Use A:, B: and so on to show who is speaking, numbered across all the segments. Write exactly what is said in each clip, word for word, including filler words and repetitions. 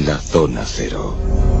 A: La Zona Cero.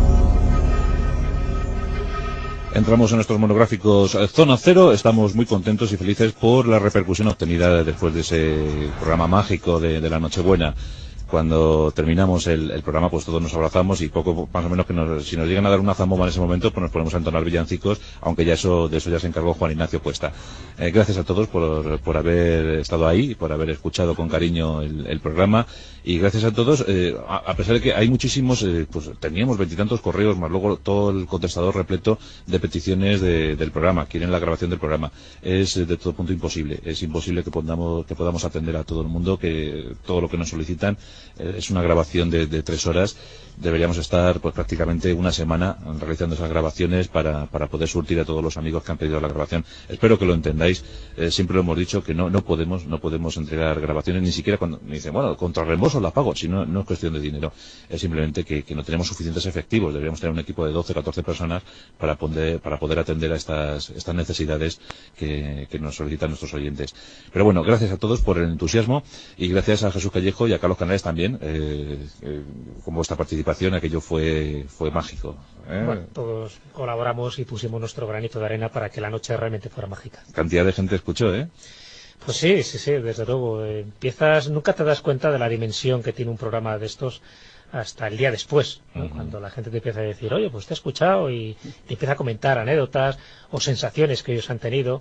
B: Entramos en nuestros monográficos Zona Cero. Estamos muy contentos y felices por la repercusión obtenida después de ese programa mágico de, de la Nochebuena. Cuando terminamos el, el programa, pues todos nos abrazamos y poco más o menos que nos, si nos llegan a dar una zambomba en ese momento, pues nos ponemos a entonar villancicos, aunque ya eso de eso ya se encargó Juan Ignacio Cuesta. Eh, gracias a todos por, por haber estado ahí y por haber escuchado con cariño el, el programa, y gracias a todos, eh, a, a pesar de que hay muchísimos, eh, pues teníamos veintitantos correos, más luego todo el contestador repleto de peticiones de, del programa, quieren la grabación del programa. Es eh, de todo punto imposible, es imposible que podamos, que podamos atender a todo el mundo, que todo lo que nos solicitan. Es una grabación de, de tres horas. Deberíamos estar pues prácticamente una semana realizando esas grabaciones para, para poder surtir a todos los amigos que han pedido la grabación. Espero que lo entendáis. Eh, siempre lo hemos dicho que no, no podemos, no podemos entregar grabaciones, ni siquiera cuando me dicen, bueno, contra reembolso la pago, si no, no es cuestión de dinero. Es simplemente que, que no tenemos suficientes efectivos. Deberíamos tener un equipo de doce, catorce personas para poder, para poder atender a estas, estas necesidades que, que nos solicitan nuestros oyentes. Pero bueno, gracias a todos por el entusiasmo, y gracias a Jesús Callejo y a Carlos Canales también, eh, eh, con vuestra participación. Aquello fue fue mágico, ¿eh?
C: Bueno, todos colaboramos y pusimos nuestro granito de arena para que la noche realmente fuera mágica.
B: Cantidad de gente escuchó, ¿eh?
C: Pues sí, sí, sí, desde luego. Eh, empiezas, nunca te das cuenta de la dimensión que tiene un programa de estos hasta el día después, ¿no? Uh-huh. Cuando la gente te empieza a decir, oye, pues te he escuchado, y te empieza a comentar anécdotas o sensaciones que ellos han tenido.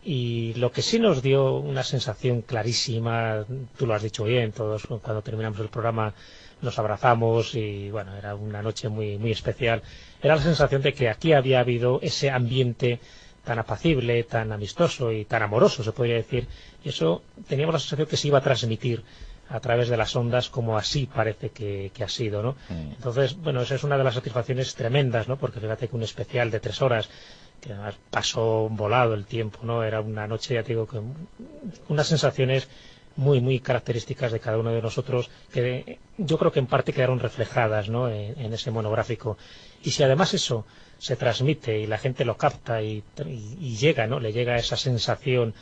C: Y lo que sí nos dio una sensación clarísima, tú lo has dicho bien, todos cuando terminamos el programa nos abrazamos y bueno, era una noche muy muy especial. Era la sensación de que aquí había habido ese ambiente tan apacible, tan amistoso y tan amoroso, se podría decir, y eso teníamos la sensación que se iba a transmitir a través de las ondas, como así parece que, que ha sido, ¿no? Mm. Entonces, bueno, esa es una de las satisfacciones tremendas, ¿no? Porque fíjate que un especial de tres horas, que además pasó volado el tiempo, ¿no? Era una noche, ya te digo, que unas sensaciones muy muy características de cada uno de nosotros, que yo creo que en parte quedaron reflejadas, ¿no? en, en ese monográfico. Y si además eso se transmite y la gente lo capta y, y, y llega, ¿no? Le llega esa sensación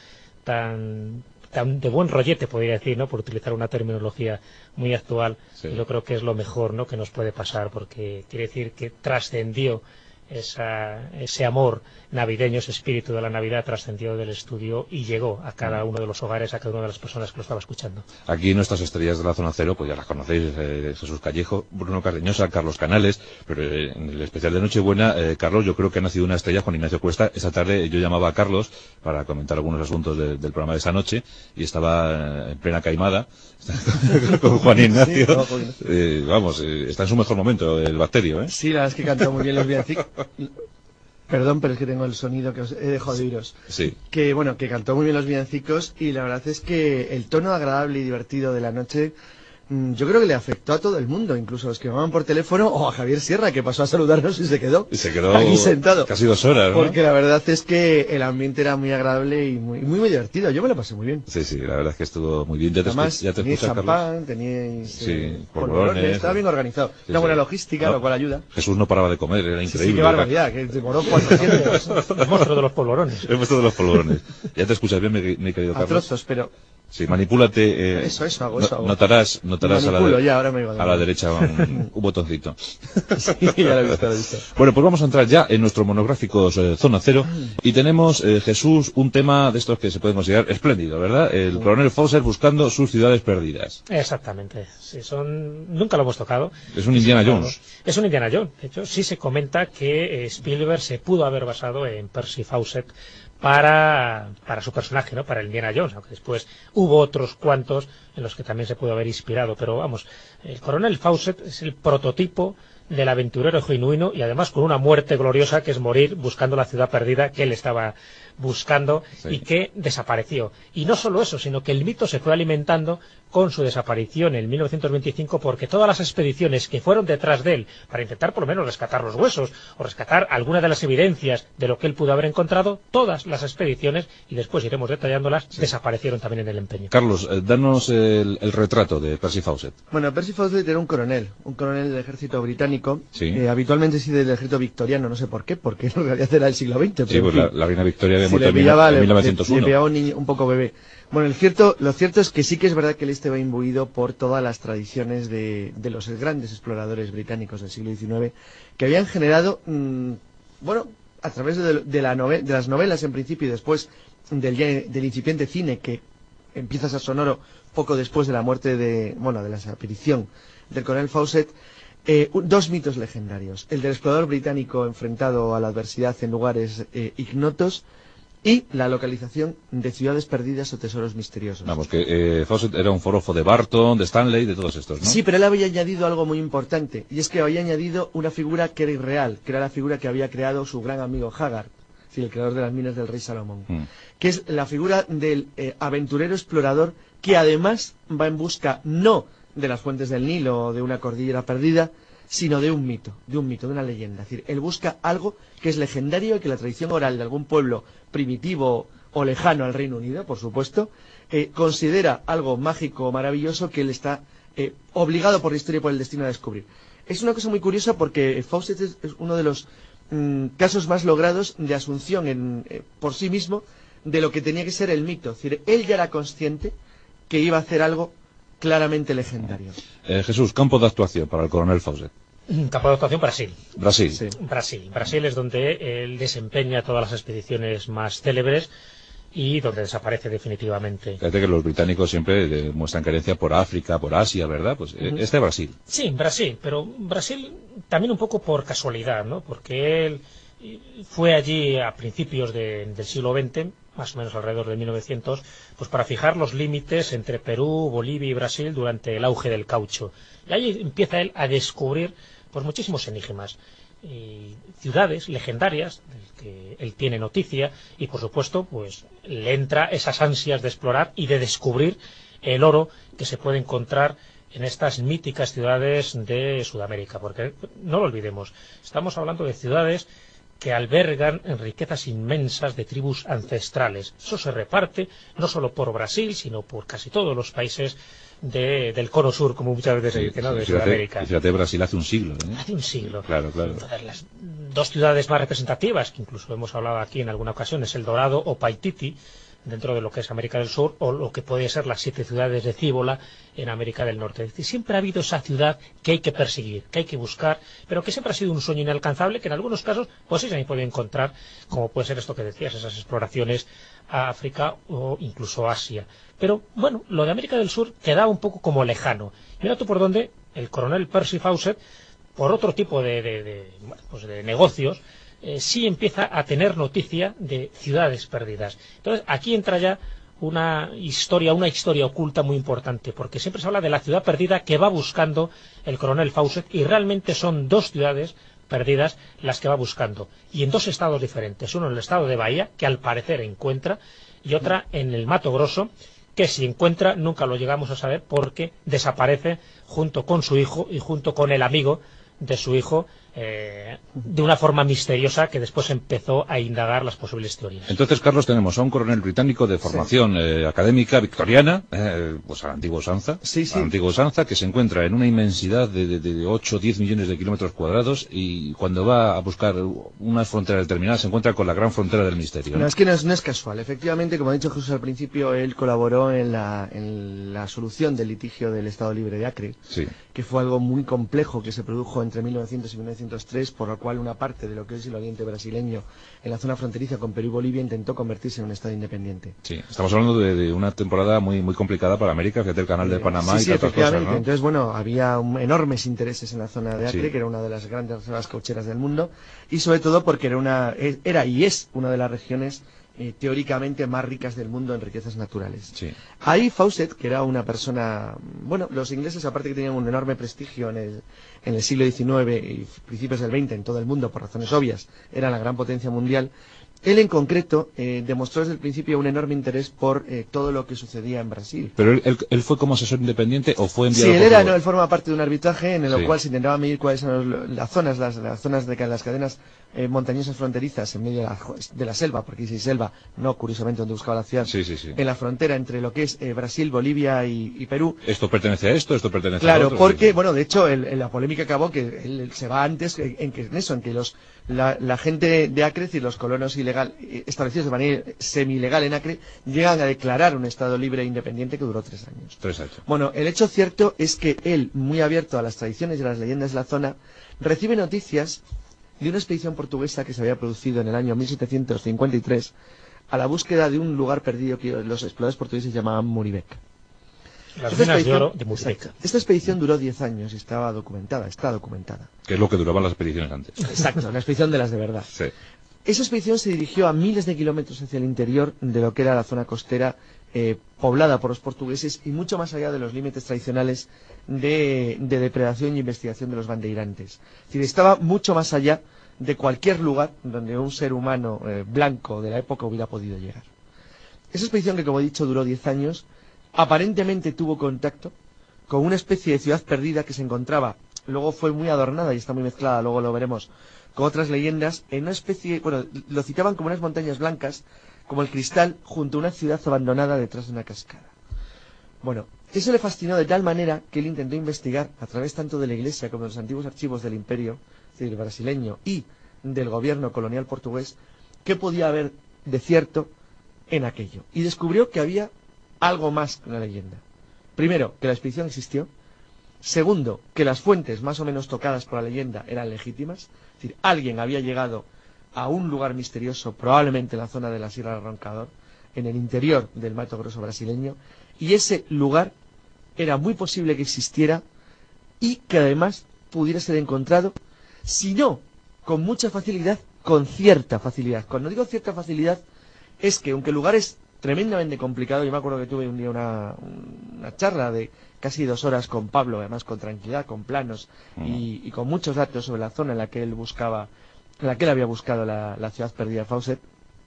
C: tan, tan de buen rollete, podría decir, ¿no? Por utilizar una terminología muy actual, sí. Yo creo que es lo mejor, ¿no? Que nos puede pasar, porque quiere decir que trascendió esa, ese amor navideño, ese espíritu de la Navidad trascendió del estudio y llegó a cada uno de los hogares, a cada una de las personas que lo estaba escuchando.
B: Aquí nuestras estrellas de la Zona Cero, pues ya las conocéis, eh, Jesús Callejo, Bruno Cardeñosa, Carlos Canales, pero eh, en el especial de Nochebuena, eh, Carlos, yo creo que ha nacido una estrella, Juan Ignacio Cuesta. Esta tarde yo llamaba a Carlos para comentar algunos asuntos de, del programa de esa noche, y estaba en plena caimada con Juan Ignacio. Sí, no, Juan... eh, vamos, eh, está en su mejor momento el bacterio, ¿eh?
D: Sí, la verdad es que cantó muy bien los villancicos. Perdón, pero es que tengo el sonido que os he dejado de oíros.
B: Sí.
D: Que bueno, que cantó muy bien los villancicos, y la verdad es que el tono agradable y divertido de la noche, mmm, yo creo que le afectó a todo el mundo, incluso a los que llamaban por teléfono, o a Javier Sierra, que pasó a saludarnos y se quedó,
B: y se quedó
D: aquí sentado.
B: Casi dos horas, ¿no?
D: Porque la verdad es que el ambiente era muy agradable y muy muy, muy divertido. Yo me lo pasé muy bien.
B: Sí, sí, la verdad es que estuvo muy bien. Ya te
D: Además,
B: ya te
D: teníais
B: escuchas,
D: champán,
B: Carlos.
D: teníais
B: sí,
D: eh,
B: polvorones,
D: polvorones, estaba bien organizado.
B: Sí,
D: Una buena
B: sí.
D: logística,
B: No,
D: lo cual ayuda.
B: Jesús no paraba de comer, era increíble.
D: Sí, sí, qué barbaridad, que demoró cuatrocientos.
C: El monstruo de los polvorones.
B: El monstruo de los polvorones. Ya te escuchas bien, mi, mi querido
D: a
B: Carlos.
D: trozos, pero...
B: Sí, manipúlate. Eh,
D: eso, eso hago,
B: no,
D: eso hago.
B: Notarás, notarás a la, de,
D: ya, ahora me iba a,
B: a la derecha un, un botoncito.
D: Sí, ya lo he visto, lo he visto.
B: Bueno, pues vamos a entrar ya en nuestro monográfico eh, Zona Cero, y tenemos, eh, Jesús, un tema de estos que se pueden considerar espléndido, ¿verdad? El coronel Fawcett buscando sus ciudades perdidas.
C: Exactamente. Sí, son... Nunca lo hemos tocado.
B: Es un Indiana Jones.
C: Es un Indiana Jones. De hecho, sí se comenta que eh, Spielberg se pudo haber basado en Percy Fawcett para, para su personaje, ¿no? Para el Indiana Jones, aunque después hubo otros cuantos en los que también se pudo haber inspirado, pero vamos, el coronel Fawcett es el prototipo del aventurero genuino, y además con una muerte gloriosa, que es morir buscando la ciudad perdida que él estaba buscando, sí. Y que desapareció. Y no solo eso, sino que el mito se fue alimentando con su desaparición en mil novecientos veinticinco, porque todas las expediciones que fueron detrás de él para intentar por lo menos rescatar los huesos o rescatar alguna de las evidencias de lo que él pudo haber encontrado, todas las expediciones, y después iremos detallándolas, sí. Desaparecieron también en el empeño.
B: Carlos, eh, danos el, el retrato de Percy Fawcett.
D: Bueno, Percy Fawcett era un coronel, un coronel del ejército británico,
B: sí.
D: eh, habitualmente sí del ejército victoriano, no sé por qué, porque en realidad era del siglo veinte.
B: Sí, pues la, la reina Victoria de
D: si
B: muerto en
D: pillaba,
B: mil novecientos uno.
D: Le, le pillaba un, niño, un poco bebé. Bueno, el cierto, lo cierto es que sí que es verdad que él estaba imbuido por todas las tradiciones de, de los grandes exploradores británicos del siglo diecinueve, que habían generado, mmm, bueno, a través de, de, la nove de las novelas en principio y después del, del incipiente cine que empieza a ser sonoro poco después de la muerte de, bueno, de la desaparición del coronel Fawcett, eh, dos mitos legendarios: el del explorador británico enfrentado a la adversidad en lugares eh, ignotos, y la localización de ciudades perdidas o tesoros misteriosos.
B: Vamos, que eh, Fawcett era un forofo de Barton, de Stanley, de todos estos, ¿no?
D: Sí, pero él había añadido algo muy importante, y es que había añadido una figura que era irreal, que era la figura que había creado su gran amigo Haggard, sí, el creador de las minas del rey Salomón, mm. que es la figura del eh, aventurero explorador que además va en busca no de las fuentes del Nilo o de una cordillera perdida, sino de un mito, de un mito, de una leyenda. Es decir, él busca algo que es legendario y que la tradición oral de algún pueblo primitivo o lejano al Reino Unido, por supuesto, eh, considera algo mágico o maravilloso que él está eh, obligado por la historia y por el destino a descubrir. Es una cosa muy curiosa porque Fawcett es, es uno de los mm, casos más logrados de asunción en, eh, por sí mismo de lo que tenía que ser el mito. Es decir, él ya era consciente que iba a hacer algo claramente legendario.
B: Eh, Jesús, campo de actuación para el coronel Fawcett.
C: Campo de actuación, Brasil.
B: Brasil.
C: Sí. Brasil. Brasil es donde él desempeña todas las expediciones más célebres y donde desaparece definitivamente.
B: Fíjate que los británicos siempre muestran carencia por África, por Asia, ¿verdad? Pues uh-huh. este es Brasil.
C: Sí, Brasil, pero Brasil también un poco por casualidad, ¿no? Porque él fue allí a principios de, del siglo veinte, más o menos alrededor de mil novecientos, pues para fijar los límites entre Perú, Bolivia y Brasil durante el auge del caucho. Y ahí empieza él a descubrir pues muchísimos enigmas, y ciudades legendarias del que él tiene noticia, y por supuesto pues le entra esas ansias de explorar y de descubrir el oro que se puede encontrar en estas míticas ciudades de Sudamérica, porque no lo olvidemos, estamos hablando de ciudades que albergan riquezas inmensas de tribus ancestrales. Eso se reparte no solo por Brasil, sino por casi todos los países de, del cono sur, como muchas veces se dice, ¿no? De
B: fíjate,
C: Sudamérica.
B: Fíjate, Brasil hace un siglo, ¿eh?
C: Hace un siglo.
B: Claro, claro.
C: Entonces, las dos ciudades más representativas, que incluso hemos hablado aquí en alguna ocasión, es El Dorado o Paititi, dentro de lo que es América del Sur, o lo que puede ser las siete ciudades de Cíbola en América del Norte. Es decir, siempre ha habido esa ciudad que hay que perseguir, que hay que buscar, pero que siempre ha sido un sueño inalcanzable, que en algunos casos pues sí se puede encontrar, como puede ser esto que decías, esas exploraciones a África o incluso Asia. Pero bueno, lo de América del Sur quedaba un poco como lejano. Mira tú por dónde el coronel Percy Fawcett, por otro tipo de, de, de, pues de negocios, Eh, sí empieza a tener noticia de ciudades perdidas. Entonces aquí entra ya una historia, una historia oculta muy importante, porque siempre se habla de la ciudad perdida que va buscando el coronel Fawcett, y realmente son dos ciudades perdidas las que va buscando, y en dos estados diferentes, uno en el estado de Bahía, que al parecer encuentra, y otra en el Mato Grosso, que si encuentra nunca lo llegamos a saber porque desaparece junto con su hijo y junto con el amigo de su hijo, eh, de una forma misteriosa que después empezó a indagar las posibles teorías.
B: Entonces, Carlos, tenemos a un coronel británico de formación sí. eh, académica victoriana, eh, pues al antiguo usanza,
D: sí, sí.
B: al antiguo usanza, que se encuentra en una inmensidad de, de, de ocho o diez millones de kilómetros cuadrados, y cuando va a buscar unas fronteras determinadas se encuentra con la gran frontera del misterio.
D: No,
B: ¿no?
D: es que no es, no es casual. Efectivamente, como ha dicho Jesús al principio, él colaboró en la, en la solución del litigio del Estado Libre de Acre,
B: sí.
D: que fue algo muy complejo que se produjo entre mil novecientos y mil novecientos tres, por lo cual una parte de lo que es el oriente brasileño en la zona fronteriza con Perú y Bolivia intentó convertirse en un estado independiente.
B: Sí, estamos hablando de, de una temporada muy muy complicada para América, fíjate el canal de Panamá
D: sí,
B: y
D: sí,
B: tantas cosas, ¿no?
D: Entonces, bueno, había un, enormes intereses en la zona de Acre,
B: sí.
D: que era una de las grandes reservas caucheras del mundo, y sobre todo porque era una era y es una de las regiones Eh, teóricamente más ricas del mundo en riquezas naturales.
B: Sí.
D: Ahí Fawcett, que era una persona, bueno, los ingleses aparte que tenían un enorme prestigio en el, en el siglo diecinueve y principios del veinte en todo el mundo por razones obvias, era la gran potencia mundial. Él en concreto eh, demostró desde el principio un enorme interés por eh, todo lo que sucedía en Brasil.
B: ¿Pero él, él, él fue como asesor independiente o fue enviado?
D: Sí, él era, no, él forma parte de un arbitraje en el
B: sí.
D: cual se intentaba medir cuáles son los, las zonas, las, las zonas de las cadenas eh, montañosas fronterizas en medio de la, de la selva, porque si selva, no curiosamente donde buscaba la ciudad,
B: sí, sí, sí.
D: en la frontera entre lo que es eh, Brasil, Bolivia y, y Perú.
B: ¿Esto pertenece a esto? ¿Esto pertenece
D: claro,
B: a otro?
D: Claro, porque,
B: sí, sí.
D: bueno, de hecho, el, el, la polémica acabó que él, él se va antes en, que, en eso, en que los, la, la gente de Acre y los colonos ilegales ilegal, establecidos de manera semi-ilegal en Acre, llegan a declarar un Estado libre e independiente que duró tres años.
B: Tres años.
D: Bueno, el hecho cierto es que él, muy abierto a las tradiciones y a las leyendas de la zona, recibe noticias de una expedición portuguesa que se había producido en el año mil setecientos cincuenta y tres a la búsqueda de un lugar perdido que los exploradores portugueses llamaban Muribeca.
C: Las minas de oro de Muribeca.
D: Esta expedición duró diez años y estaba documentada, está documentada.
B: Que es lo que duraban las expediciones antes.
D: Exacto, una expedición de las de verdad.
B: Sí.
D: Esa expedición se dirigió a miles de kilómetros hacia el interior de lo que era la zona costera eh, poblada por los portugueses y mucho más allá de los límites tradicionales de, de depredación y investigación de los bandeirantes. Es decir, estaba mucho más allá de cualquier lugar donde un ser humano eh, blanco de la época hubiera podido llegar. Esa expedición, que como he dicho duró diez años, aparentemente tuvo contacto con una especie de ciudad perdida que se encontraba, luego fue muy adornada y está muy mezclada, luego lo veremos, con otras leyendas, en una especie, bueno, lo citaban como unas montañas blancas, como el cristal, junto a una ciudad abandonada detrás de una cascada. Bueno, eso le fascinó de tal manera que él intentó investigar, a través tanto de la Iglesia como de los antiguos archivos del Imperio, es decir, brasileño, y del gobierno colonial portugués, qué podía haber de cierto en aquello. Y descubrió que había algo más que una leyenda. Primero, que la expedición existió. Segundo, que las fuentes más o menos tocadas por la leyenda eran legítimas. Es decir, alguien había llegado a un lugar misterioso, probablemente en la zona de la Sierra del Roncador, en el interior del Mato Grosso brasileño, y ese lugar era muy posible que existiera y que además pudiera ser encontrado, si no con mucha facilidad, con cierta facilidad. Cuando digo cierta facilidad, es que aunque el lugar es tremendamente complicado, yo me acuerdo que tuve un día una, una charla de casi dos horas con Pablo, además con tranquilidad, con planos y, y con muchos datos sobre la zona en la que él buscaba, en la que él había buscado la, la ciudad perdida de Fawcett.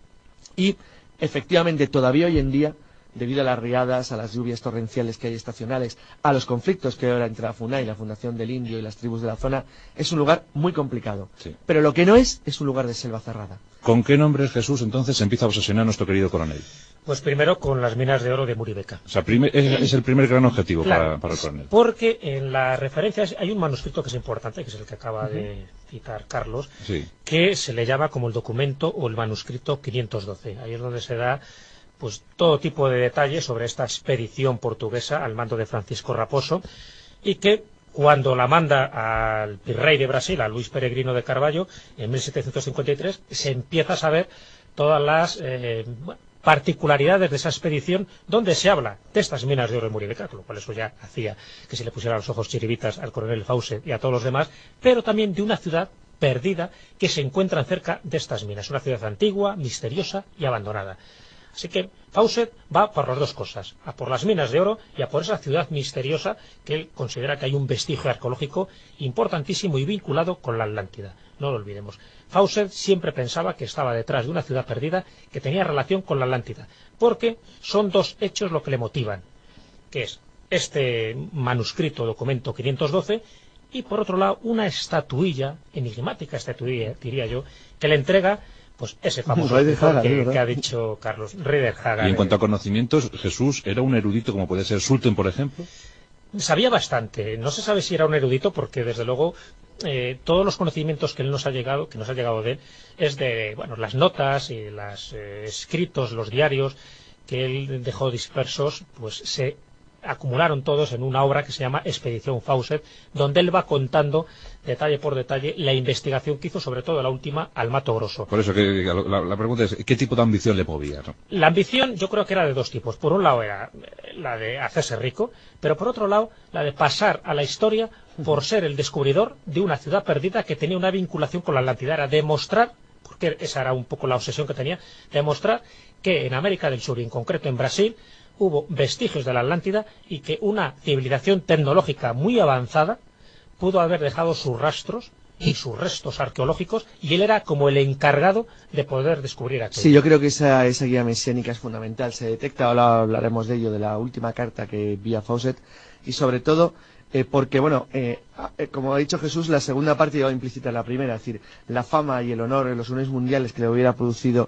D: Y efectivamente todavía hoy en día, debido a las riadas, a las lluvias torrenciales que hay estacionales, a los conflictos que hay ahora entre la FUNAI, la Fundación del Indio y las tribus de la zona, es un lugar muy complicado. Sí. Pero lo que no es, es un lugar de selva cerrada.
B: ¿Con qué nombre Jesús entonces se empieza a obsesionar nuestro querido coronel?
C: Pues primero con las minas de oro de Muribeca.
B: O sea, primer, es, es el primer gran objetivo, claro, para, para el coronel.
C: Porque en las referencias hay un manuscrito que es importante, que es el que acaba uh-huh. de citar Carlos, sí. que se le llama como el documento o el manuscrito quinientos doce. Ahí es donde se da pues todo tipo de detalles sobre esta expedición portuguesa al mando de Francisco Raposo, y que cuando la manda al virrey de Brasil, a Luis Peregrino de Carvalho, en mil setecientos cincuenta y tres, se empieza a saber todas las eh, particularidades de esa expedición, donde se habla de estas minas de oro en Muribeca, con lo cual eso ya hacía que se le pusieran los ojos chiribitas al coronel Fawcett y a todos los demás, pero también de una ciudad perdida que se encuentra cerca de estas minas, una ciudad antigua, misteriosa y abandonada. Así que Fawcett va por las dos cosas, a por las minas de oro y a por esa ciudad misteriosa que él considera que hay un vestigio arqueológico importantísimo y vinculado con la Atlántida. No lo olvidemos. Fawcett siempre pensaba que estaba detrás de una ciudad perdida que tenía relación con la Atlántida, porque son dos hechos lo que le motivan, que es este manuscrito documento quinientos doce y por otro lado una estatuilla, enigmática estatuilla, diría yo, que le entrega pues ese famoso
D: Hagar,
C: que, que ha dicho Carlos, Rider Haggard.
B: Y en cuanto a conocimientos, Jesús era un erudito como puede ser Sulten, por ejemplo.
C: Sabía bastante. No se sabe si era un erudito porque desde luego eh, todos los conocimientos que él nos ha llegado, que nos ha llegado de él, es de bueno las notas y los eh, escritos, los diarios que él dejó dispersos, pues se acumularon todos en una obra que se llama Expedición Fawcett, donde él va contando detalle por detalle la investigación que hizo, sobre todo la última, al Mato Grosso.
B: Por eso que la, la pregunta es, ¿qué tipo de ambición le movía, ¿no?
C: La ambición yo creo que era de dos tipos. Por un lado era la de hacerse rico, pero por otro lado la de pasar a la historia por ser el descubridor de una ciudad perdida que tenía una vinculación con la Atlántida. Era demostrar, porque esa era un poco la obsesión que tenía, demostrar que en América del Sur y en concreto en Brasil hubo vestigios de la Atlántida y que una civilización tecnológica muy avanzada pudo haber dejado sus rastros y sus restos arqueológicos, y él era como el encargado de poder descubrir aquello.
D: Sí, yo creo que esa, esa guía mesiánica es fundamental. Se detecta, ahora hablaremos de ello, de la última carta que envía Fawcett, y sobre todo eh, porque, bueno, eh, como ha dicho Jesús, la segunda parte lleva implícita en la primera, es decir, la fama y el honor en los honores mundiales que le hubiera producido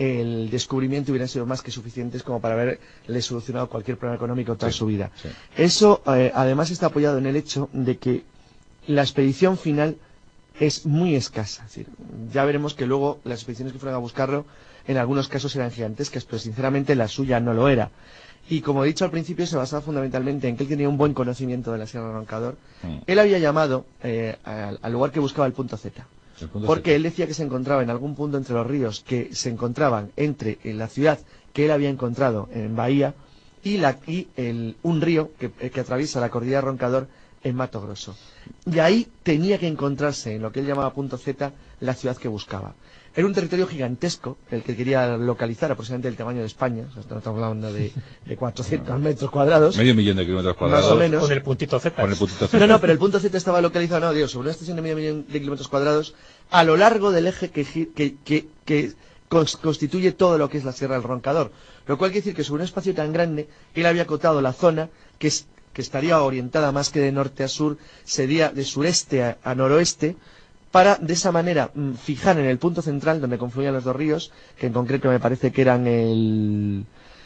D: el descubrimiento hubieran sido más que suficientes como para haberle solucionado cualquier problema económico toda sí, su vida. Sí. Eso, eh, además, está apoyado en el hecho de que la expedición final es muy escasa. Es decir, ya veremos que luego las expediciones que fueron a buscarlo en algunos casos eran gigantescas, pero sinceramente la suya no lo era. Y como he dicho al principio, se basaba fundamentalmente en que él tenía un buen conocimiento de la Sierra del Roncador. Mm. Él había llamado eh, al, al lugar que buscaba el punto Z. El punto porque Z. Él decía que se encontraba en algún punto entre los ríos que se encontraban entre en la ciudad que él había encontrado en Bahía y, la, y el, un río que, que atraviesa la cordillera Roncador en Mato Grosso. Y ahí tenía que encontrarse, en lo que él llamaba punto Z, la ciudad que buscaba. Era un territorio gigantesco, el que quería localizar, aproximadamente del tamaño de España. O sea, estamos hablando de, de cuatrocientos metros cuadrados.
B: Medio millón de kilómetros cuadrados.
D: Más o menos.
C: Con el puntito Z.
B: Con el puntito Z.
D: No, no, pero el punto Z estaba localizado, no, digo, sobre una extensión de medio millón de kilómetros cuadrados, a lo largo del eje que, que, que, que constituye todo lo que es la Sierra del Roncador. Lo cual quiere decir que sobre un espacio tan grande, él había acotado la zona que, es, que estaría orientada más que de norte a sur, sería de sureste a, a noroeste, para de esa manera fijar en el punto central donde confluían los dos ríos, que en concreto me parece que eran el,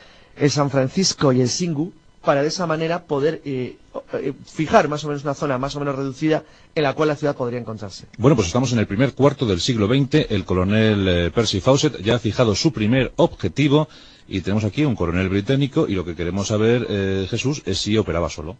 D: el San Francisco y el Xingu, para de esa manera poder eh, fijar más o menos una zona más o menos reducida en la cual la ciudad podría encontrarse.
B: Bueno, pues estamos en el primer cuarto del siglo veinte, el coronel eh, Percy Fawcett ya ha fijado su primer objetivo y tenemos aquí un coronel británico y lo que queremos saber, eh, Jesús, es si operaba solo.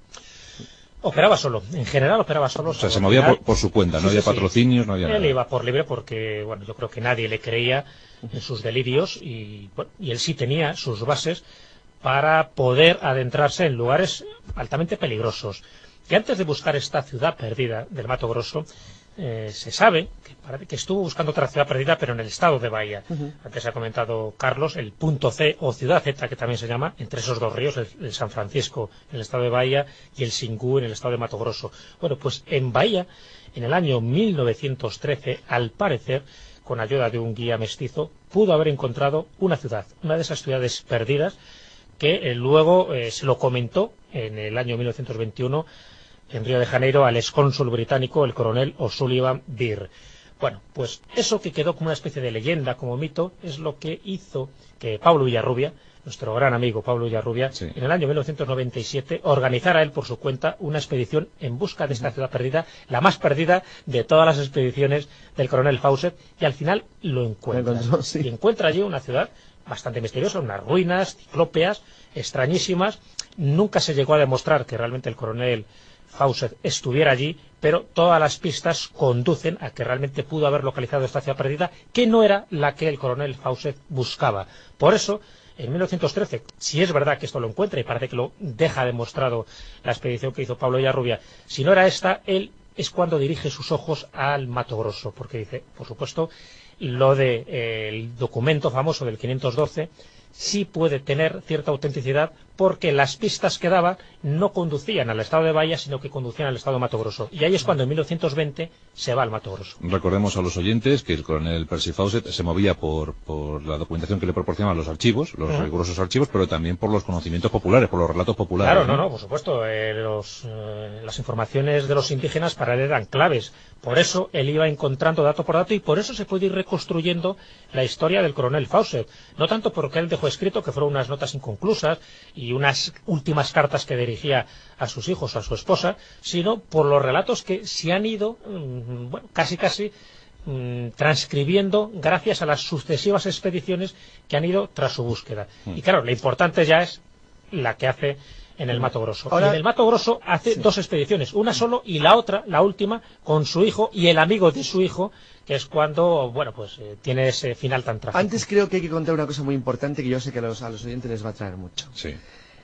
C: Operaba solo, en general operaba solo.
B: O sea, se movía por, por su cuenta, no sí, había sí, patrocinios, no había
C: él
B: nada.
C: Él iba por libre porque, bueno, yo creo que nadie le creía en sus delirios y, bueno, y él sí tenía sus bases para poder adentrarse en lugares altamente peligrosos. Que antes de buscar esta ciudad perdida del Mato Grosso, eh, se sabe que, parece que estuvo buscando otra ciudad perdida, pero en el estado de Bahía. Uh-huh. Antes ha comentado Carlos, el punto C o ciudad Z, que también se llama, entre esos dos ríos, el, el San Francisco en el estado de Bahía y el Xingu en el estado de Mato Grosso. Bueno, pues en Bahía, en el año mil novecientos trece, al parecer, con ayuda de un guía mestizo, pudo haber encontrado una ciudad, una de esas ciudades perdidas, que eh, luego eh, se lo comentó en el año mil novecientos veintiuno en Río de Janeiro al excónsul británico, el coronel O'Sullivan Beer. Bueno, pues eso que quedó como una especie de leyenda, como mito, es lo que hizo que Pablo Villarrubia, nuestro gran amigo Pablo Villarrubia, sí, en el año mil novecientos noventa y siete organizara él por su cuenta una expedición en busca de esta ciudad perdida, la más perdida de todas las expediciones del coronel Fawcett, y al final lo encuentra.
D: Encontró, sí.
C: Y encuentra allí una ciudad bastante misteriosa, unas ruinas ciclópeas, extrañísimas. Nunca se llegó a demostrar que realmente el coronel Fawcett estuviera allí, pero todas las pistas conducen a que realmente pudo haber localizado esta ciudad perdida, que no era la que el coronel Fawcett buscaba. Por eso, en mil novecientos trece, si es verdad que esto lo encuentra, y parece que lo deja demostrado la expedición que hizo Pablo Villarrubia, si no era esta, él es cuando dirige sus ojos al Mato Grosso, porque dice, por supuesto, lo del de, eh, documento famoso del quinientos doce sí puede tener cierta autenticidad porque las pistas que daba no conducían al estado de Bahía, sino que conducían al estado de Mato Grosso. Y ahí es cuando en mil novecientos veinte se va al Mato Grosso.
B: Recordemos a los oyentes que el coronel Percy Fawcett se movía por, por la documentación que le proporcionaban los archivos, los uh-huh. rigurosos archivos, pero también por los conocimientos populares, por los relatos populares.
C: Claro, no, no, no por supuesto. Eh, los, eh, las informaciones de los indígenas para él eran claves. Por eso él iba encontrando dato por dato y por eso se puede ir reconstruyendo la historia del coronel Fawcett. No tanto porque él dejó escrito, que fueron unas notas inconclusas y unas últimas cartas que dirigía a sus hijos o a su esposa, sino por los relatos que se han ido, mmm, bueno, casi casi mmm, transcribiendo gracias a las sucesivas expediciones que han ido tras su búsqueda. Mm. Y claro, lo importante ya es la que hace en el Mato Grosso. Ahora, y en el Mato Grosso hace sí. dos expediciones, una solo y la otra, la última, con su hijo y el amigo de su hijo, que es cuando, bueno, pues eh, tiene ese final tan trágico.
D: Antes creo que hay que contar una cosa muy importante que yo sé que a los, a los oyentes les va a traer mucho.
B: Sí.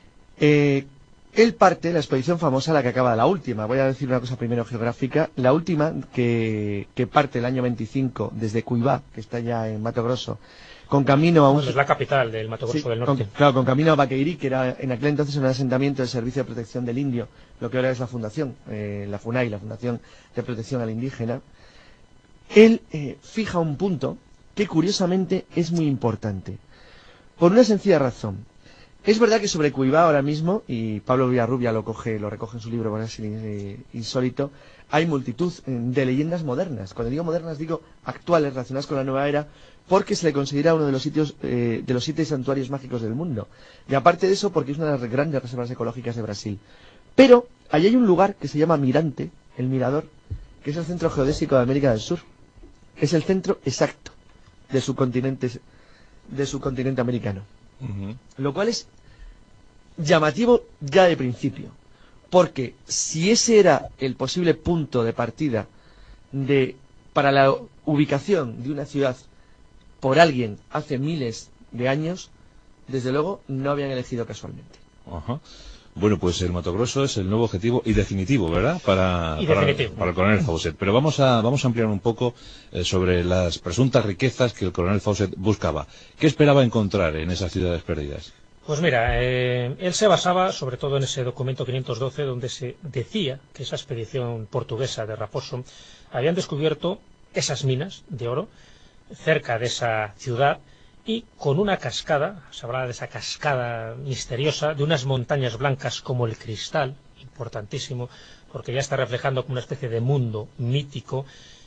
D: Eh, él parte, la expedición famosa, la que acaba la última, voy a decir una cosa primero geográfica, la última que, que parte el año veinticinco desde Cuibá, que está ya en Mato Grosso, con camino a un...
C: Bueno, es la capital del Mato Grosso sí, del Norte.
D: Con, claro, con camino a Baqueirí, que era en aquel entonces un asentamiento del Servicio de Protección del Indio, lo que ahora es la Fundación, eh, la FUNAI, la Fundación de Protección al Indígena. Él eh, fija un punto que curiosamente es muy importante, por una sencilla razón. Es verdad que sobre Cuibá ahora mismo, y Pablo Villarrubia lo coge, lo recoge en su libro, bueno, es eh, insólito, hay multitud de leyendas modernas. Cuando digo modernas digo actuales, relacionadas con la nueva era, porque se le considera uno de los sitios, eh, de los siete santuarios mágicos del mundo. Y aparte de eso, porque es una de las grandes reservas ecológicas de Brasil. Pero, allí hay un lugar que se llama Mirante, el Mirador, que es el centro geodésico de América del Sur. Es el centro exacto de su continente, de su continente americano. Uh-huh. Lo cual es llamativo ya de principio, porque si ese era el posible punto de partida de para la ubicación de una ciudad por alguien hace miles de años, desde luego no habían elegido casualmente.
B: Uh-huh. Bueno, pues el Mato Grosso es el nuevo objetivo y definitivo, ¿verdad? Para,
C: y
B: para,
C: definitivo.
B: para el coronel Fawcett. Pero vamos a, vamos a ampliar un poco eh, sobre las presuntas riquezas que el coronel Fawcett buscaba. ¿Qué esperaba encontrar en esas ciudades perdidas?
C: Pues mira, eh, él se basaba sobre todo en ese documento quinientos doce donde se decía que esa expedición portuguesa de Raposo habían descubierto esas minas de oro cerca de esa ciudad y con una cascada, se hablaba de esa cascada misteriosa, de unas montañas blancas como el cristal, importantísimo, porque ya está reflejando como una especie de mundo mítico,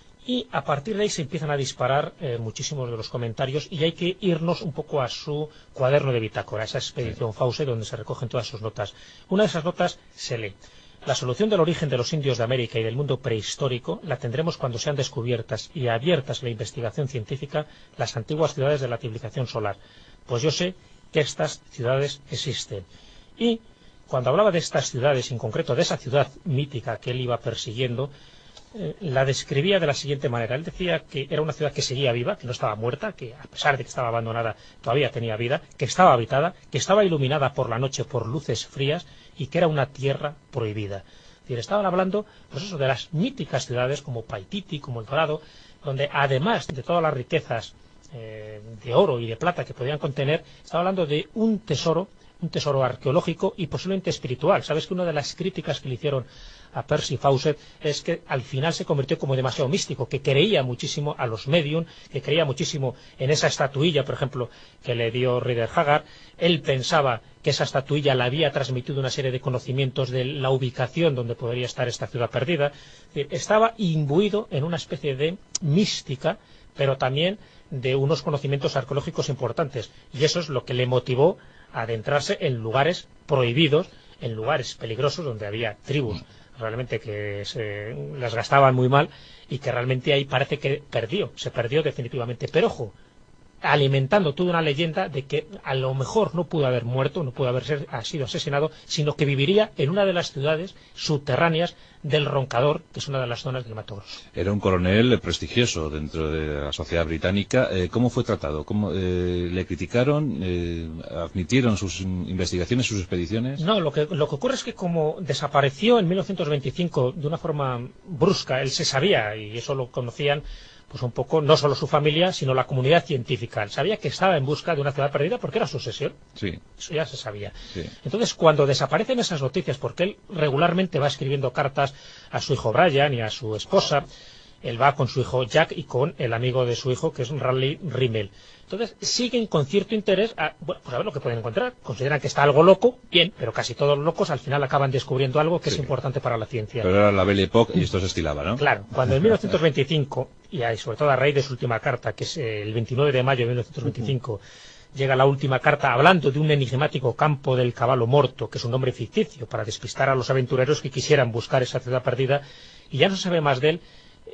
C: y a partir de ahí se empiezan a disparar eh, muchísimos de los comentarios, y hay que irnos un poco a su cuaderno de bitácora, esa expedición Fawcett, donde se recogen todas sus notas. Una de esas notas se lee: la solución del origen de los indios de América y del mundo prehistórico la tendremos cuando sean descubiertas y abiertas la investigación científica las antiguas ciudades de la civilización solar. Pues yo sé que estas ciudades existen. Y cuando hablaba de estas ciudades, en concreto de esa ciudad mítica que él iba persiguiendo, eh, la describía de la siguiente manera. Él decía que era una ciudad que seguía viva, que no estaba muerta, que a pesar de que estaba abandonada todavía tenía vida, que estaba habitada, que estaba iluminada por la noche por luces frías, y que era una tierra prohibida. Es decir, estaban hablando pues eso, de las míticas ciudades como Paititi, como El Dorado, donde además de todas las riquezas eh, de oro y de plata que podían contener, estaba hablando de un tesoro, un tesoro arqueológico y posiblemente espiritual. Sabes que una de las críticas que le hicieron a Percy Fawcett es que al final se convirtió como demasiado místico, que creía muchísimo a los medium, que creía muchísimo en esa estatuilla, por ejemplo, que le dio Rider Haggard. Él pensaba que esa estatuilla le había transmitido una serie de conocimientos de la ubicación donde podría estar esta ciudad perdida. Es decir, estaba imbuido en una especie de mística, pero también de unos conocimientos arqueológicos importantes, y eso es lo que le motivó a adentrarse en lugares prohibidos, en lugares peligrosos donde había tribus realmente que se las gastaban muy mal y que realmente ahí parece que perdió, se perdió definitivamente. Pero ojo, alimentando toda una leyenda de que a lo mejor no pudo haber muerto, no pudo haber ser, ha sido asesinado, sino que viviría en una de las ciudades subterráneas del Roncador, que es una de las zonas del Mato Grosso.
B: Era un coronel prestigioso dentro de la sociedad británica. Eh, ¿Cómo fue tratado? ¿Cómo, eh, ¿Le criticaron? Eh, ¿Admitieron sus investigaciones, sus expediciones?
C: No, lo que, lo que ocurre es que como desapareció en mil novecientos veinticinco de una forma brusca, él se sabía, y eso lo conocían pues un poco, no solo su familia, sino la comunidad científica. Él sabía que estaba en busca de una ciudad perdida porque era su obsesión.
B: Sí.
C: Eso ya se sabía.
B: Sí.
C: Entonces, cuando desaparecen esas noticias, porque él regularmente va escribiendo cartas a su hijo Brian y a su esposa, él va con su hijo Jack y con el amigo de su hijo, que es Raleigh Rimmel. Entonces, siguen con cierto interés a, bueno, pues a ver lo que pueden encontrar. Consideran que está algo loco, bien, pero casi todos los locos al final acaban descubriendo algo que sí. es importante para la ciencia.
B: Pero era la Belle Époque y esto se estilaba, ¿no?
C: Claro, cuando en mil novecientos veinticinco, y sobre todo a raíz de su última carta, que es el veintinueve de mayo de mil novecientos veinticinco, uh-huh. llega la última carta hablando de un enigmático campo del Caballo Morto, que es un nombre ficticio, para despistar a los aventureros que quisieran buscar esa ciudad perdida, y ya no se sabe más de él.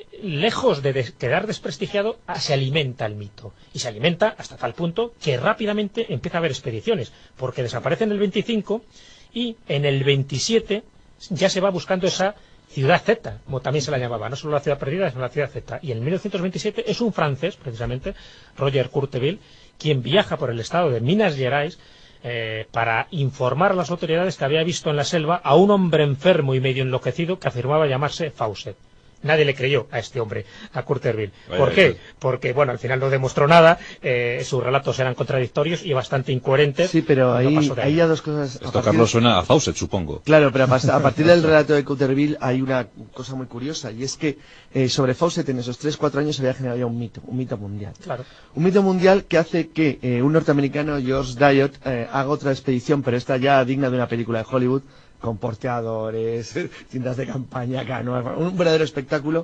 C: Lejos de des quedar desprestigiado, se alimenta el mito. Y se alimenta hasta tal punto que rápidamente empieza a haber expediciones, porque desaparece en el veinticinco y en el veintisiete ya se va buscando esa ciudad Z, como también se la llamaba, no solo la ciudad perdida, sino la ciudad Z. Y en mil novecientos veintisiete es un francés, precisamente, Roger Courteville, quien viaja por el estado de Minas Gerais eh, para informar a las autoridades que había visto en la selva a un hombre enfermo y medio enloquecido que afirmaba llamarse Fawcett. Nadie le creyó a este hombre, a Courteville. ¿Por qué? Porque, bueno, al final no demostró nada, eh, sus relatos eran contradictorios y bastante incoherentes.
D: Sí, pero ahí, no ahí. ahí ya dos cosas...
B: Esto, Carlos, suena a Fawcett, supongo.
D: Claro, pero a partir del relato de Courteville hay una cosa muy curiosa, y es que eh, sobre Fawcett en esos tres cuatro años se había generado ya un mito, un mito mundial.
C: Claro.
D: Un mito mundial que hace que eh, un norteamericano, George Dyot, eh, haga otra expedición, pero esta ya digna de una película de Hollywood, con porteadores, tiendas de campaña, canoas, un verdadero espectáculo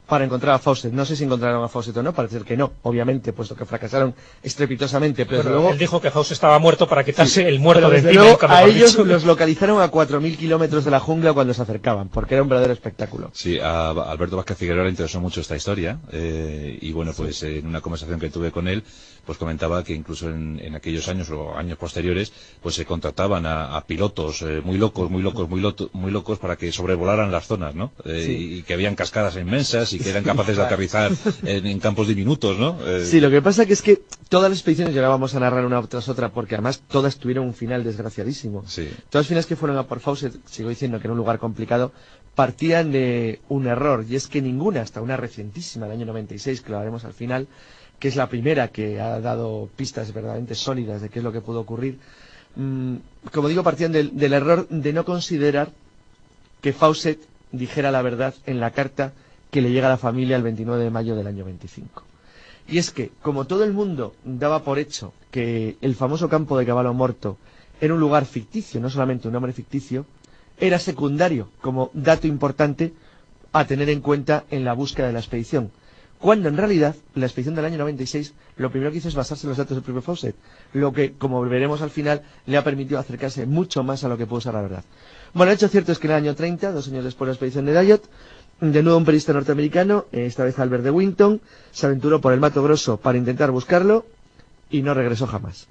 D: para encontrar a Fawcett. No sé si encontraron a Fawcett o no, parece que no, obviamente, puesto que fracasaron estrepitosamente, pero
C: bueno,
D: luego...
C: Él dijo que Fawcett estaba muerto para quitarse sí, el muerto de
D: encima.
C: Luego,
D: a ellos dicho. Los localizaron a cuatro mil kilómetros de la jungla cuando se acercaban, porque era un verdadero espectáculo.
B: Sí, a Alberto Vázquez Figueroa le interesó mucho esta historia, eh, y bueno, pues sí. en una conversación que tuve con él, pues comentaba que incluso en, en aquellos años o años posteriores, pues se contrataban a, a pilotos eh, muy locos, muy locos, muy, loto, muy locos para que sobrevolaran las zonas, ¿no? Eh, sí. y, y que habían cascadas inmensas y que eran capaces de aterrizar en, en campos diminutos, ¿no? Eh...
D: Sí, lo que pasa que es que todas las expediciones, y ahora vamos a narrar una tras otra, porque además todas tuvieron un final desgraciadísimo.
B: Sí.
D: Todas las finales que fueron a por Fawcett, sigo diciendo que era un lugar complicado, partían de un error, y es que ninguna, hasta una recientísima, del año noventa y seis, que lo haremos al final, que es la primera que ha dado pistas verdaderamente sólidas de qué es lo que pudo ocurrir, mmm, como digo, partían del, del error de no considerar que Fawcett dijera la verdad en la carta que le llega a la familia el veintinueve de mayo del año veinticinco. Y es que, como todo el mundo daba por hecho que el famoso campo de Cavallo Morto era un lugar ficticio, no solamente un nombre ficticio, era secundario como dato importante a tener en cuenta en la búsqueda de la expedición. Cuando en realidad la expedición del año noventa y seis lo primero que hizo es basarse en los datos del propio Fawcett, lo que, como veremos al final, le ha permitido acercarse mucho más a lo que pudo ser la verdad. Bueno, el hecho cierto es que en el año treinta, dos años después de la expedición de Dayot, de nuevo un periodista norteamericano, esta vez Albert de Winton, se aventuró por el Mato Grosso para intentar buscarlo y no regresó jamás.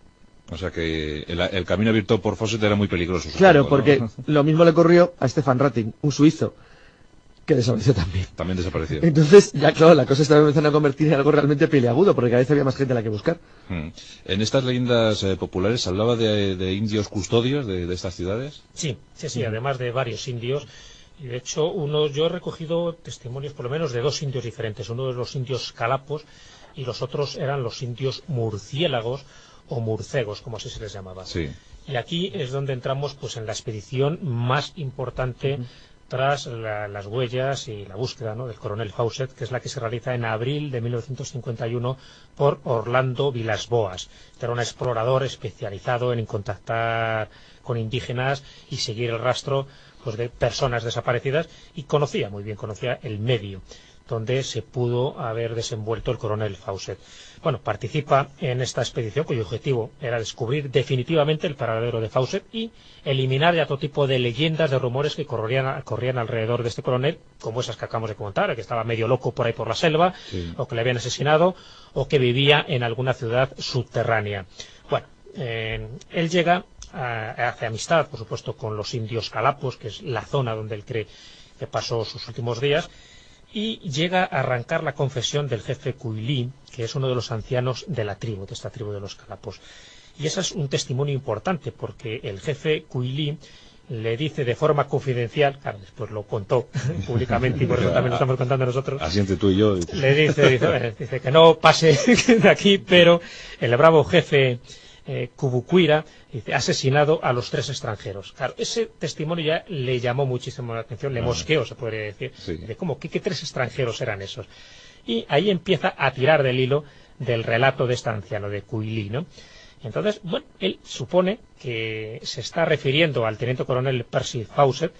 B: O sea que el, el camino abierto por Fawcett era muy peligroso.
D: Claro,
B: supongo,
D: porque
B: ¿no?
D: Lo mismo le ocurrió a Stefan Ratting, un suizo, que desapareció también.
B: También desapareció.
D: Entonces, ya claro, la cosa estaba empezando a convertir en algo realmente peliagudo, porque cada vez había más gente a la que buscar.
B: Hmm. En estas leyendas eh, populares, ¿se hablaba de, de indios custodios de, de estas ciudades?
C: Sí, sí, sí, además de varios indios. Y de hecho, uno, yo he recogido testimonios por lo menos de dos indios diferentes. Uno de los indios calapos y los otros eran los indios murciélagos o murcegos, como así se les llamaba.
B: Sí.
C: Y aquí es donde entramos pues en la expedición más importante uh-huh. tras la, las huellas y la búsqueda, ¿no?, del coronel Fawcett, que es la que se realiza en abril de mil novecientos cincuenta y uno por Orlando Villas-Boas. Este era un explorador especializado en contactar con indígenas y seguir el rastro pues de personas desaparecidas, y conocía muy bien, conocía el medio donde se pudo haber desenvuelto el coronel Fawcett. Bueno, participa en esta expedición cuyo objetivo era descubrir definitivamente el paradero de Fawcett y eliminar ya todo tipo de leyendas, de rumores que corrían, corrían alrededor de este coronel, como esas que acabamos de comentar, que estaba medio loco por ahí por la selva, sí. o que le habían asesinado, o que vivía en alguna ciudad subterránea. Bueno, eh, él llega hace amistad, por supuesto, con los indios calapos, que es la zona donde él cree que pasó sus últimos días, y llega a arrancar la confesión del jefe Cuilí, que es uno de los ancianos de la tribu, de esta tribu de los calapos. Y ese es un testimonio importante, porque el jefe Cuilí le dice de forma confidencial, claro, después lo contó públicamente y por eso también lo estamos contando nosotros.
B: Así entre tú y yo.
C: Le dice, dice, dice que no pase de aquí, pero el bravo jefe Eh, Cubucuira dice, asesinado a los tres extranjeros. Claro, ese testimonio ya le llamó muchísimo la atención, le mosqueó, se podría decir,
B: sí.
C: de cómo, ¿qué, qué tres extranjeros eran esos? Y ahí empieza a tirar del hilo del relato de este anciano, de Cuilí, ¿no? Entonces, bueno, él supone que se está refiriendo al teniente coronel Percy Fawcett,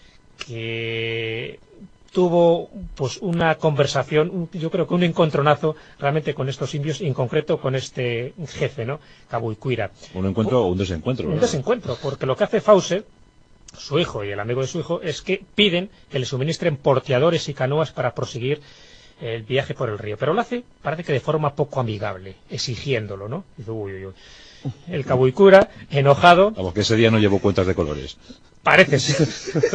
C: que tuvo pues una conversación, yo creo que un encontronazo realmente con estos indios, y en concreto con este jefe, ¿no?, Cabuicuira.
B: ¿Un encuentro o un desencuentro?
C: Un desencuentro, porque lo que hace Fawcett, su hijo y el amigo de su hijo, es que piden que le suministren porteadores y canoas para proseguir el viaje por el río. Pero lo hace, parece que de forma poco amigable, exigiéndolo, ¿no? Dice, uy, uy, uy. El Cabuicuira, enojado...
B: Vamos, que ese día no llevó cuentas de colores.
C: Parece ser.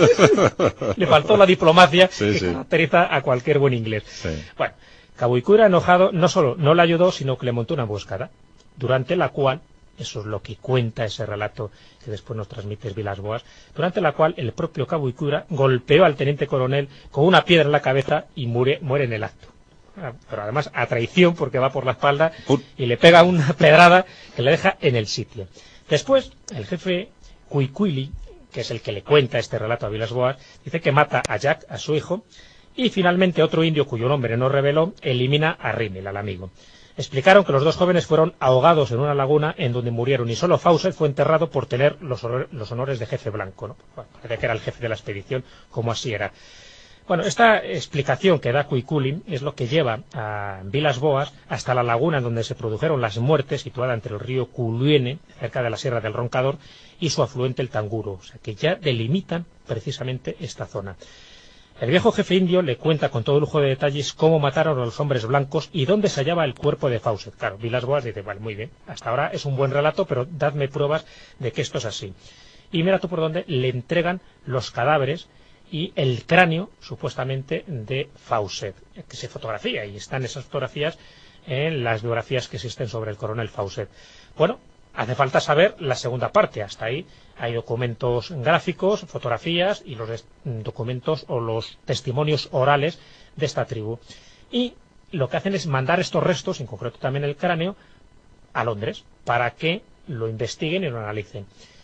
C: Le faltó la diplomacia
B: sí,
C: que
B: sí.
C: caracteriza a cualquier buen inglés.
B: Sí.
C: Bueno, Cabuicuira, enojado, no solo no le ayudó, sino que le montó una emboscada, durante la cual, eso es lo que cuenta ese relato que después nos transmite Villas-Boas, durante la cual el propio Cabuicuira golpeó al teniente coronel con una piedra en la cabeza y muere, muere en el acto. Pero además a traición, porque va por la espalda y le pega una pedrada que le deja en el sitio. Después, el jefe Cuicuili, que es el que le cuenta este relato a Villas-Boas, dice que mata a Jack, a su hijo, y finalmente otro indio cuyo nombre no reveló, elimina a Rimmel, al amigo. Explicaron que los dos jóvenes fueron ahogados en una laguna en donde murieron, y solo Fawcett fue enterrado por tener los, los honores de jefe blanco, ¿no? Bueno, parece que era el jefe de la expedición, como así era. Bueno, esta explicación que da Cuiculin es lo que lleva a Vilas Boas hasta la laguna donde se produjeron las muertes, situada entre el río Culuene, cerca de la Sierra del Roncador, y su afluente el Tanguro, o sea que ya delimitan precisamente esta zona. El viejo jefe indio le cuenta con todo lujo de detalles cómo mataron a los hombres blancos y dónde se hallaba el cuerpo de Fawcett. Claro, Vilas Boas dice, vale, muy bien, hasta ahora es un buen relato, pero dadme pruebas de que esto es así. Y mira tú por dónde le entregan los cadáveres y el cráneo, supuestamente, de Fawcett, que se fotografía, y están esas fotografías en las biografías que existen sobre el coronel Fawcett. Bueno, hace falta saber la segunda parte. Hasta ahí hay documentos gráficos, fotografías y los documentos o los testimonios orales de esta tribu. Y lo que hacen es mandar estos restos, en concreto también el cráneo, a Londres, para que lo investiguen y lo analicen.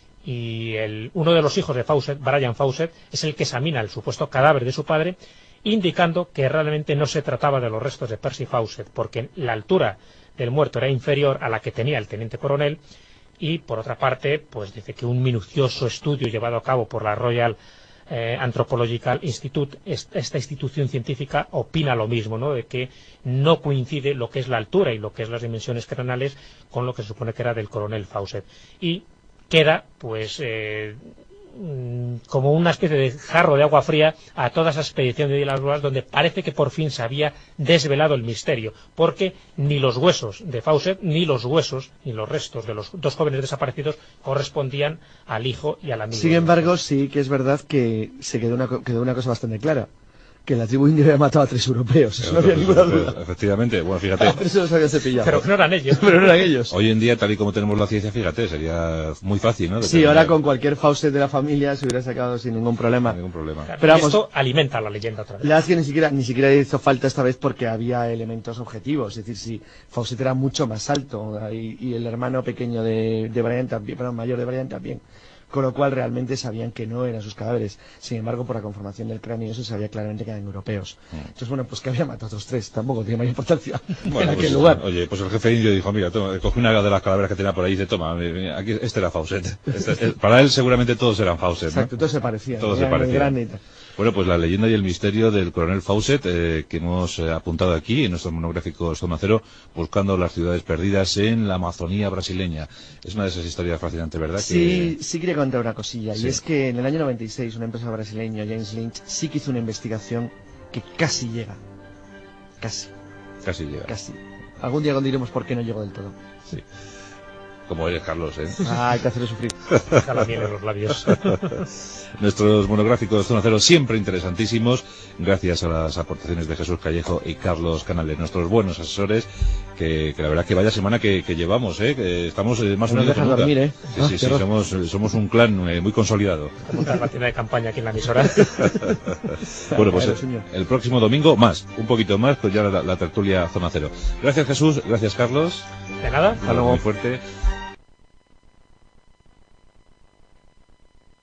C: Y el, uno de los hijos de Fawcett, Brian Fawcett, es el que examina el supuesto cadáver de su padre, indicando que realmente no se trataba de los restos de Percy Fawcett, porque la altura del muerto era inferior a la que tenía el teniente coronel, y por otra parte, pues dice que un minucioso estudio llevado a cabo por la Royal eh, Anthropological Institute, esta institución científica opina lo mismo, ¿no?, de que no coincide lo que es la altura y lo que es las dimensiones craneales con lo que se supone que era del coronel Fawcett. Y queda, pues, eh, como una especie de jarro de agua fría a toda esa expedición de Vilas Boas, donde parece que por fin se había desvelado el misterio, porque ni los huesos de Fawcett, ni los huesos, ni los restos de los dos jóvenes desaparecidos correspondían al hijo y al amigo.
D: Sin embargo, sí que es verdad que se quedó una, quedó una cosa bastante clara, que la tribu india había matado a tres europeos, eso no había ninguna duda.
B: Efectivamente, bueno, fíjate.
D: Eso los habían cepillado.
C: Pero que no eran ellos.
D: Pero no eran ellos.
B: Hoy en día, tal y como tenemos la ciencia, fíjate, sería muy fácil, ¿no?
D: Sí, ahora con cualquier Fawcett de la familia se hubiera sacado sin ningún problema.
B: Sin ningún problema.
C: Claro,
D: pero
C: y
D: vamos,
C: esto alimenta la leyenda otra vez.
D: La verdad es que ni siquiera, ni siquiera hizo falta esta vez porque había elementos objetivos. Es decir, si Fawcett era mucho más alto y, y el hermano pequeño de, de Brian también, perdón, mayor de Brian también. Con lo cual realmente sabían que no eran sus cadáveres. Sin embargo, por la conformación del cráneo eso sabía claramente que eran europeos. Mm. Entonces, bueno, pues que había matado a otros tres, tampoco tiene mayor importancia
B: bueno,
D: en aquel
B: pues,
D: lugar.
B: Oye, pues el jefe indio dijo, mira, toma, cogí una de las calaveras que tenía por ahí y dice, toma, aquí, este era Fawcett. Este, este, para él seguramente todos eran Fawcett, ¿no?
D: Exacto, todos se parecían.
B: Todos se parecían. Bueno, pues la leyenda y el misterio del coronel Fawcett, eh, que hemos eh, apuntado aquí en nuestro monográfico Zona Cero, buscando las ciudades perdidas en la Amazonía brasileña. Es una de esas historias fascinantes, ¿verdad?
D: Sí,
B: que...
D: sí quería contar una cosilla,
B: sí.
D: Y es que en el año noventa y seis una empresa brasileña, James Lynch, sí que hizo una investigación que casi llega. Casi.
B: Casi llega.
D: Casi. Algún día diremos por qué no llegó del todo.
B: Sí. Como eres, Carlos, ¿eh?
D: Ah, hay que hacerle sufrir.
C: Deja la miel en los labios.
B: Nuestros monográficos Zona Cero siempre interesantísimos, gracias a las aportaciones de Jesús Callejo y Carlos Canales, nuestros buenos asesores, que, que la verdad que vaya semana que, que llevamos, ¿eh? Que estamos eh, más
D: no
B: unidos que nunca.
D: Dormir, ¿eh?
B: Sí,
D: ah,
B: sí, sí, somos, somos un clan eh, muy consolidado.
C: Montar la tienda de campaña aquí en la emisora.
B: Bueno, pues el, el próximo domingo más, un poquito más, pues ya la, la tertulia Zona Cero. Gracias, Jesús, gracias, Carlos.
C: De nada.
B: Hasta luego. Muy fuerte.